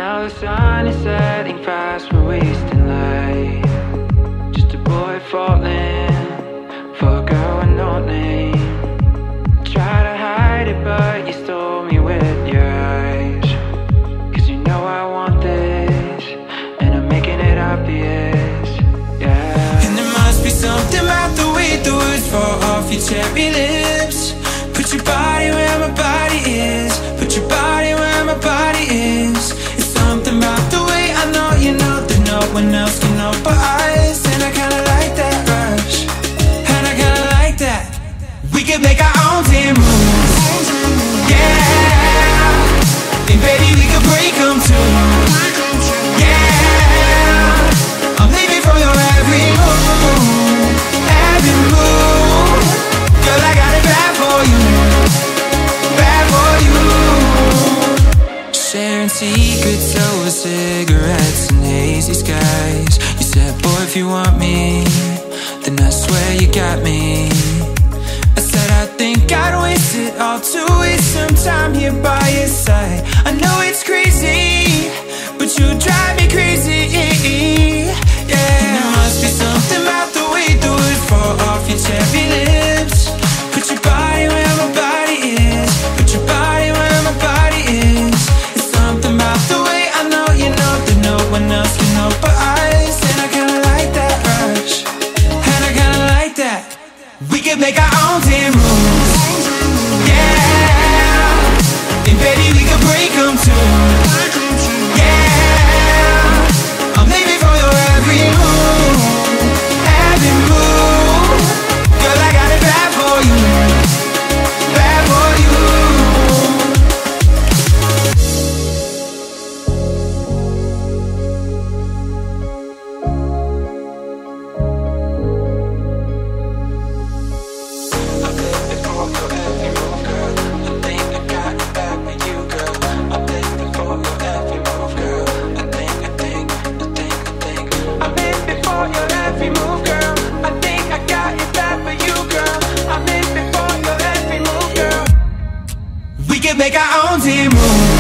Now the sun is setting fast, we're wasting light. Just a boy falling for a girl with no name. Try to hide it, but you stole me with your eyes. Cause you know I want this, and I'm making it obvious, yeah. And there must be something about the way the words fall off your cherry lips. Put your body where my body is. Put your body where my body is. It's something about the way I know you know that no one else can know but us. And I kinda like that rush, and I kinda like that. We could make our own damn rules, yeah. And baby, we could break them too, yeah. I'm leaving for your every move, every move. Girl, I got it bad for you, bad for you. Sharing secrets over cigarettes and hazy skies. You said, boy, if you want me, then I swear you got me. I said, I think I'd waste it all to waste some time here by your side. I know it's crazy, but you drive me crazy, yeah. And there must be something about the way the words fall off your cherry lips. Put your body where my body is. Put your body where my body is. It's something about the way I know you know that no one else can know but us. And I kinda like that rush, and I kinda like that. We could make our own damn rules, yeah. And baby, we could break them too, yeah. I'm leaving for your every move, every move. Girl, I got it bad for you, bad for you. I'm living for your every move, girl. I think I got it bad for you, girl. I'm living for your every move, girl. I think. I'm living for your every move, girl. I think I got it bad for you, girl. I'm living for your every move, girl. We can make our own damn rules,